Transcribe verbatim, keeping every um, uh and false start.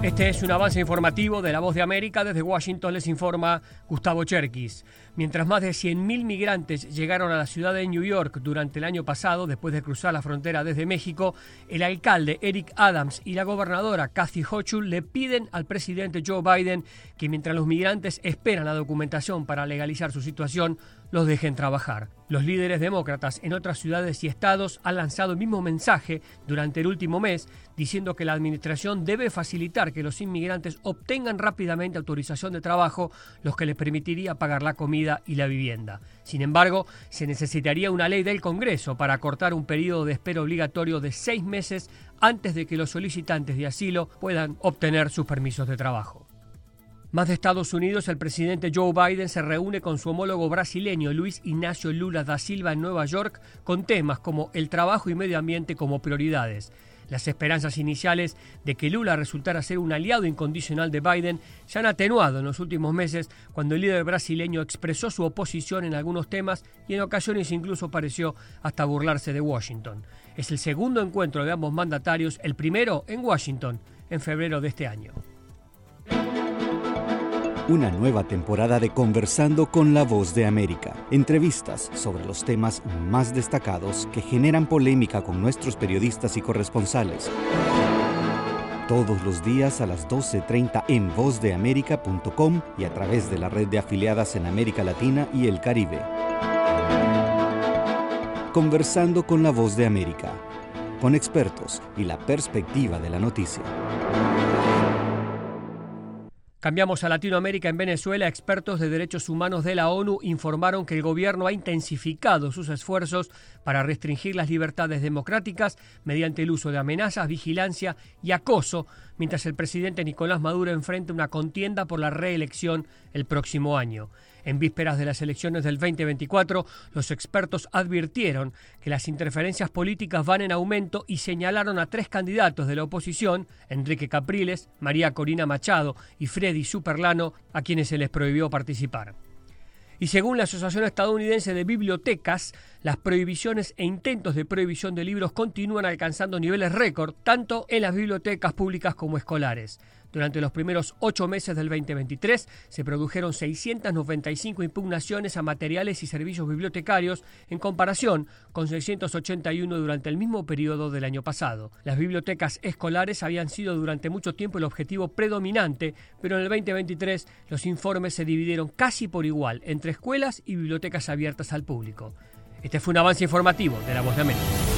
Este es un avance informativo de La Voz de América. Desde Washington les informa Gustavo Cherkis. Mientras más de cien mil migrantes llegaron a la ciudad de New York durante el año pasado, después de cruzar la frontera desde México, el alcalde Eric Adams y la gobernadora Kathy Hochul le piden al presidente Joe Biden que mientras los migrantes esperan la documentación para legalizar su situación, los dejen trabajar. Los líderes demócratas en otras ciudades y estados han lanzado el mismo mensaje durante el último mes, diciendo que la administración debe facilitar que los inmigrantes obtengan rápidamente autorización de trabajo, lo que les permitiría pagar la comida y la vivienda. Sin embargo, se necesitaría una ley del Congreso para acortar un periodo de espera obligatorio de seis meses antes de que los solicitantes de asilo puedan obtener sus permisos de trabajo. Más de Estados Unidos, el presidente Joe Biden se reúne con su homólogo brasileño Luis Ignacio Lula da Silva en Nueva York con temas como el trabajo y medio ambiente como prioridades. Las esperanzas iniciales de que Lula resultara ser un aliado incondicional de Biden se han atenuado en los últimos meses cuando el líder brasileño expresó su oposición en algunos temas y en ocasiones incluso pareció hasta burlarse de Washington. Es el segundo encuentro de ambos mandatarios, el primero en Washington en febrero de este año. Una nueva temporada de Conversando con la Voz de América. Entrevistas sobre los temas más destacados que generan polémica con nuestros periodistas y corresponsales. Todos los días a las doce treinta en voz de américa punto com y a través de la red de afiliadas en América Latina y el Caribe. Conversando con la Voz de América. Con expertos y la perspectiva de la noticia. Cambiamos a Latinoamérica. En Venezuela, expertos de derechos humanos de la ONU informaron que el gobierno ha intensificado sus esfuerzos para restringir las libertades democráticas mediante el uso de amenazas, vigilancia y acoso, mientras el presidente Nicolás Maduro enfrenta una contienda por la reelección el próximo año. En vísperas de las elecciones del veinte veinticuatro, los expertos advirtieron que las interferencias políticas van en aumento y señalaron a tres candidatos de la oposición, Enrique Capriles, María Corina Machado y Freddy Superlano, a quienes se les prohibió participar. Y según la Asociación Estadounidense de Bibliotecas, las prohibiciones e intentos de prohibición de libros continúan alcanzando niveles récord, tanto en las bibliotecas públicas como escolares. Durante los primeros ocho meses del veinte veintitrés se produjeron seiscientas noventa y cinco impugnaciones a materiales y servicios bibliotecarios en comparación con seiscientas ochenta y uno durante el mismo periodo del año pasado. Las bibliotecas escolares habían sido durante mucho tiempo el objetivo predominante, pero en el veinte veintitrés los informes se dividieron casi por igual entre escuelas y bibliotecas abiertas al público. Este fue un avance informativo de La Voz de América.